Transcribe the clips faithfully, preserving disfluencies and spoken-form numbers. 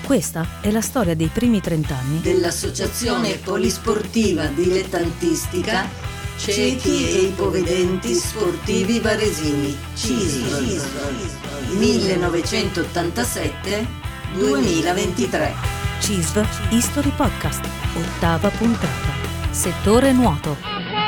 Questa è la storia dei primi trent'anni dell'Associazione Polisportiva Dilettantistica Ciechi e Ipovedenti Sportivi Varesini, C I S V, millenovecentottantasette duemilaventitré. C I S V History Podcast, ottava puntata. Settore nuoto.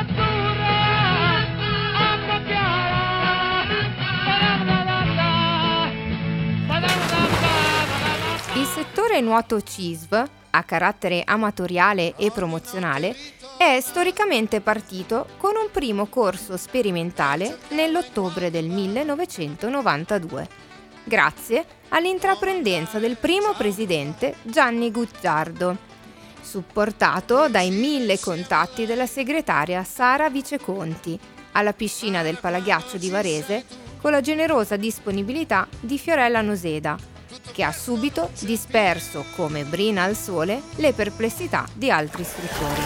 Il settore nuoto C I S V, a carattere amatoriale e promozionale, è storicamente partito con un primo corso sperimentale nell'ottobre del millenovecentonovantadue, grazie all'intraprendenza del primo presidente Gianni Guzzardo, supportato dai mille contatti della segretaria Sara Viceconti, alla piscina del Palaghiaccio di Varese, con la generosa disponibilità di Fiorella Noseda, che ha subito disperso come brina al sole le perplessità di altri istruttori.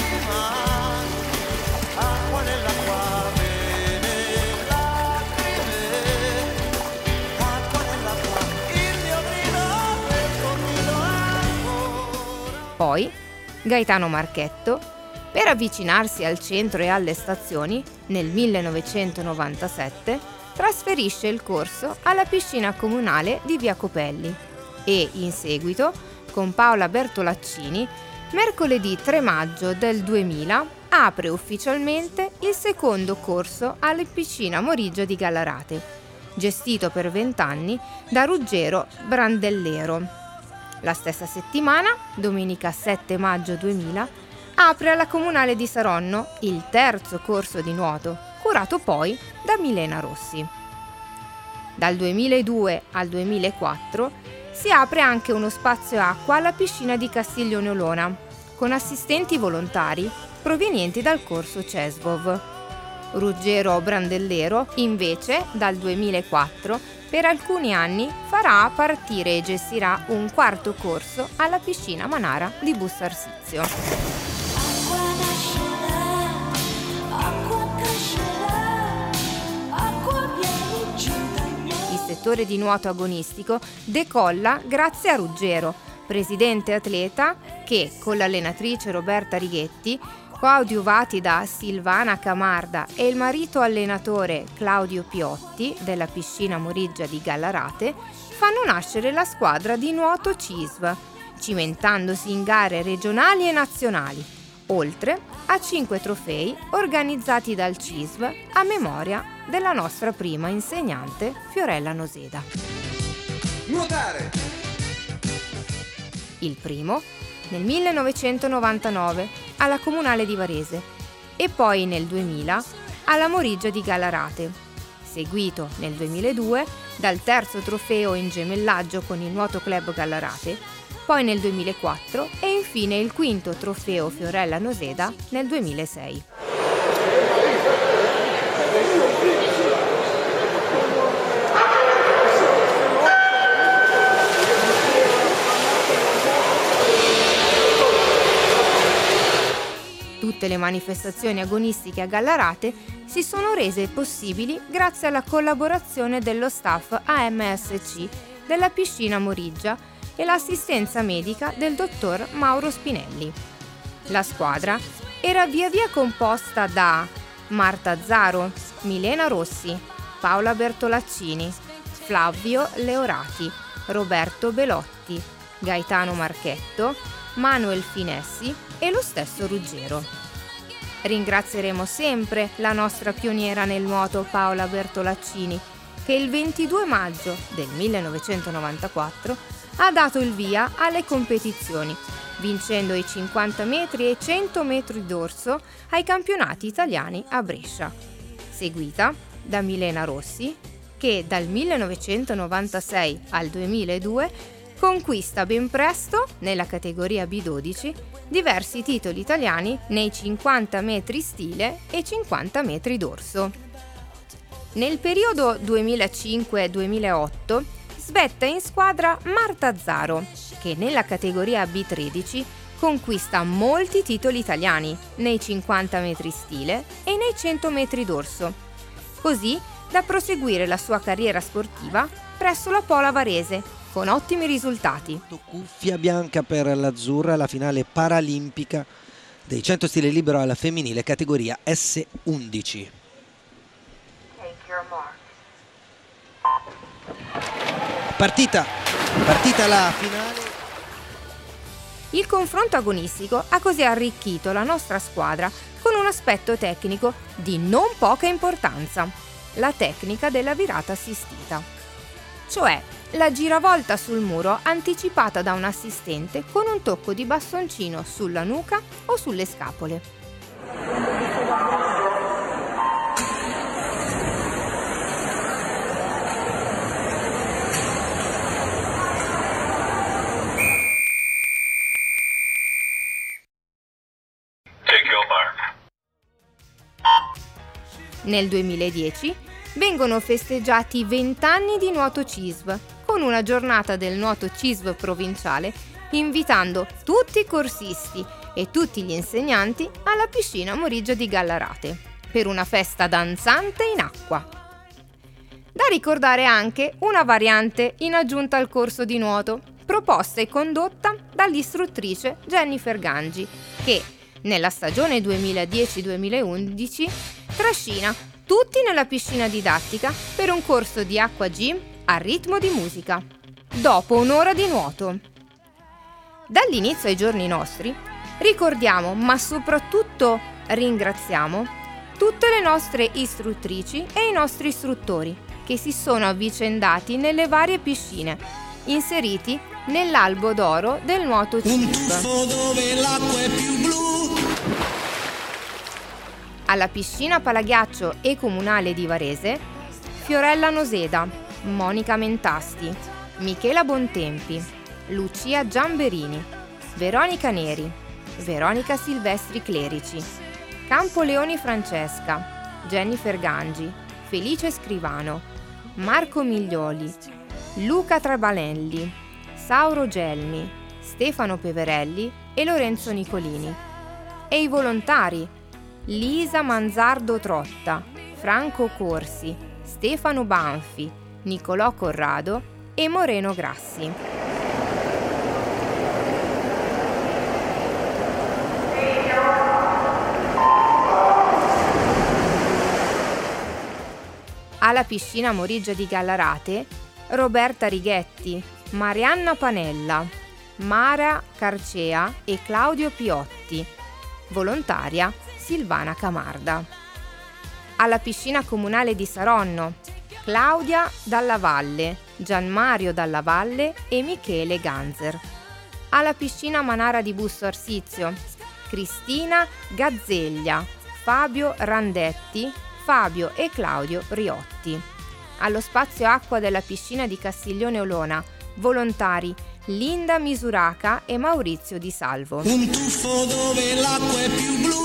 Poi Gaetano Marchetto, per avvicinarsi al centro e alle stazioni, nel millenovecentonovantasette trasferisce il corso alla piscina comunale di Via Copelli e, in seguito, con Paola Bertolaccini, mercoledì tre maggio del duemila apre ufficialmente il secondo corso alla piscina Morigia di Gallarate, gestito per vent'anni da Ruggero Brandellero. La stessa settimana, domenica sette maggio duemila, apre alla Comunale di Saronno il terzo corso di nuoto, curato poi da Milena Rossi. Dal duemiladue al duemilaquattro si apre anche uno spazio acqua alla piscina di Castiglione Olona, con assistenti volontari provenienti dal corso Cesvov. Ruggero Brandellero, invece, dal duemilaquattro, per alcuni anni farà partire e gestirà un quarto corso alla piscina Manara di Bussarsizio. Il settore di nuoto agonistico decolla grazie a Ruggero, presidente atleta che, con l'allenatrice Roberta Righetti, coadiuvati da Silvana Camarda e il marito allenatore Claudio Piotti della piscina Morigia di Gallarate, fanno nascere la squadra di nuoto C I S V, cimentandosi in gare regionali e nazionali, oltre a cinque trofei organizzati dal C I S V a memoria della nostra prima insegnante Fiorella Noseda. Nuotare! Il primo nel millenovecentonovantanove alla Comunale di Varese e poi nel duemila alla Morigia di Gallarate, seguito nel duemiladue dal terzo trofeo in gemellaggio con il Nuoto Club Gallarate, poi nel duemilaquattro e infine il quinto trofeo Fiorella Noseda nel duemilasei. Tutte le manifestazioni agonistiche a Gallarate si sono rese possibili grazie alla collaborazione dello staff A M S C della piscina Morigia e l'assistenza medica del dottor Mauro Spinelli. La squadra era via via composta da Marta Zaro, Milena Rossi, Paola Bertolaccini, Flavio Leorati, Roberto Belotti, Gaetano Marchetto, Manuel Finessi e lo stesso Ruggero. Ringrazieremo sempre la nostra pioniera nel nuoto Paola Bertolaccini, che il ventidue maggio del millenovecentonovantaquattro ha dato il via alle competizioni, vincendo i cinquanta metri e i cento metri d'orso ai campionati italiani a Brescia, seguita da Milena Rossi, che dal millenovecentonovantasei al duemiladue conquista ben presto, nella categoria B dodici, diversi titoli italiani nei cinquanta metri stile e cinquanta metri dorso. Nel periodo duemilacinque duemilaotto svetta in squadra Marta Zaro, che nella categoria B tredici conquista molti titoli italiani nei cinquanta metri stile e nei cento metri dorso, così da proseguire la sua carriera sportiva presso la Pola Varese con ottimi risultati. Cuffia bianca per l'azzurra, la finale paralimpica dei cento stile libero alla femminile categoria S undici. Partita, partita la finale. Il confronto agonistico ha così arricchito la nostra squadra con un aspetto tecnico di non poca importanza, la tecnica della virata assistita, cioè la giravolta sul muro anticipata da un assistente con un tocco di bastoncino sulla nuca o sulle scapole. Nel duemiladieci vengono festeggiati venti anni di nuoto C I S V con una giornata del nuoto C I S V provinciale invitando tutti i corsisti e tutti gli insegnanti alla piscina Morigia di Gallarate per una festa danzante in acqua. Da ricordare anche una variante in aggiunta al corso di nuoto proposta e condotta dall'istruttrice Jennifer Gangi che nella stagione duemiladieci duemilaundici trascina tutti nella piscina didattica per un corso di acqua gym a ritmo di musica, dopo un'ora di nuoto. Dall'inizio ai giorni nostri ricordiamo, ma soprattutto ringraziamo, tutte le nostre istruttrici e i nostri istruttori che si sono avvicendati nelle varie piscine, inseriti nell'albo d'oro del nuoto C I S V. Un tuffo dove l'acqua è più blu. Alla piscina Palaghiaccio e Comunale di Varese, Fiorella Noseda, Monica Mentasti, Michela Bontempi, Lucia Giamberini, Veronica Neri, Veronica Silvestri Clerici, Campoleoni Francesca, Jennifer Gangi, Felice Scrivano, Marco Miglioli, Luca Trabanelli, Sauro Gelmi, Stefano Peverelli e Lorenzo Nicolini. E i volontari Lisa Manzardo Trotta, Franco Corsi, Stefano Banfi, Nicolò Corrado e Moreno Grassi. Alla piscina Morigia di Gallarate, Roberta Righetti, Marianna Panella, Mara Carcea e Claudio Piotti. Volontaria Silvana Camarda. Alla piscina comunale di Saronno, Claudia Dalla Valle, Gianmario Dalla Valle e Michele Ganzer. Alla piscina Manara di Busto Arsizio, Cristina Gazzeglia, Fabio Randetti, Fabio e Claudio Riotti. Allo spazio acqua della piscina di Castiglione Olona, volontari Linda Misuraca e Maurizio Di Salvo. Un tuffo dove l'acqua è più blu.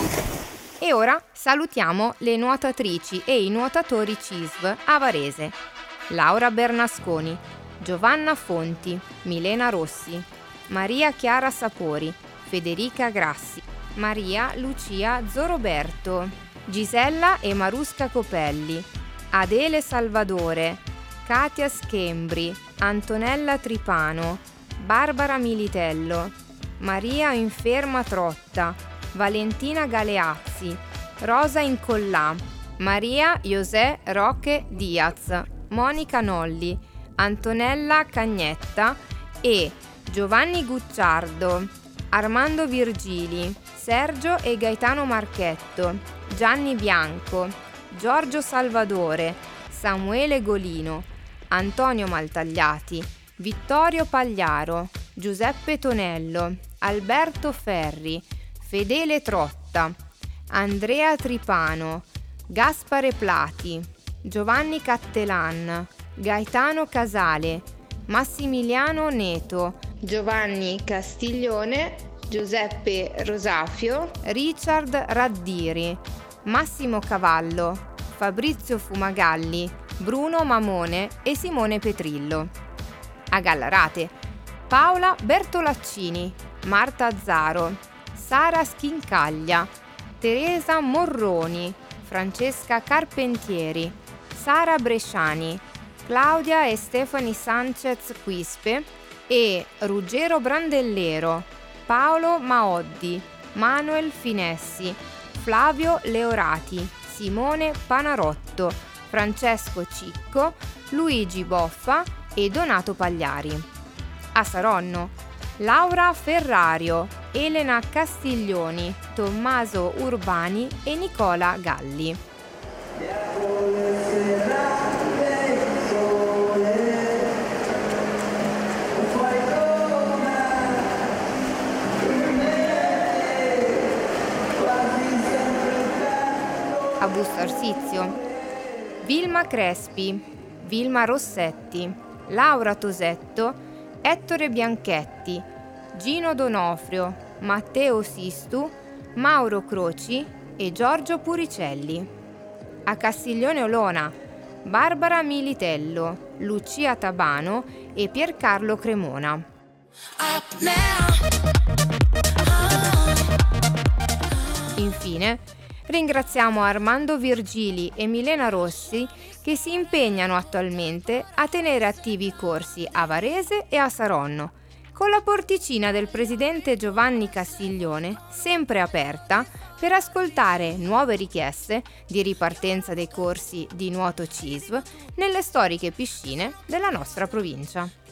E ora salutiamo le nuotatrici e i nuotatori C I S V a Varese. Laura Bernasconi, Giovanna Fonti, Milena Rossi, Maria Chiara Sapori, Federica Grassi, Maria Lucia Zoroberto, Gisella e Marusca Copelli, Adele Salvadore, Katia Schembri, Antonella Tripano, Barbara Militello, Maria Inferma Trotta, Valentina Galeazzi, Rosa Incollà, Maria José Roque Diaz, Monica Nolli, Antonella Cagnetta e Giovanni Gucciardo, Armando Virgili, Sergio e Gaetano Marchetto, Gianni Bianco, Giorgio Salvadore, Samuele Golino, Antonio Maltagliati, Vittorio Pagliaro, Giuseppe Tonello, Alberto Ferri, Fedele Trotta, Andrea Tripano, Gaspare Plati, Giovanni Cattelan, Gaetano Casale, Massimiliano Neto, Giovanni Castiglione, Giuseppe Rosafio, Richard Raddiri, Massimo Cavallo, Fabrizio Fumagalli, Bruno Mamone e Simone Petrillo. A Gallarate, Paola Bertolaccini, Marta Azzaro, Sara Schincaglia, Teresa Morroni, Francesca Carpentieri, Sara Bresciani, Claudia e Stefani Sanchez Quispe e Ruggero Brandellero, Paolo Maoddi, Manuel Finessi, Flavio Leorati, Simone Panarotto, Francesco Cicco, Luigi Boffa e Donato Pagliari. A Saronno, Laura Ferrario, Elena Castiglioni, Tommaso Urbani e Nicola Galli. A Busto Arsizio, Vilma Crespi, Vilma Rossetti, Laura Tosetto, Ettore Bianchetti, Gino Donofrio, Matteo Sistu, Mauro Croci e Giorgio Puricelli. A Castiglione Olona, Barbara Militello, Lucia Tabano e Piercarlo Cremona. Infine, ringraziamo Armando Virgili e Milena Rossi che si impegnano attualmente a tenere attivi i corsi a Varese e a Saronno, con la porticina del presidente Giovanni Castiglione sempre aperta per ascoltare nuove richieste di ripartenza dei corsi di nuoto C I S V nelle storiche piscine della nostra provincia.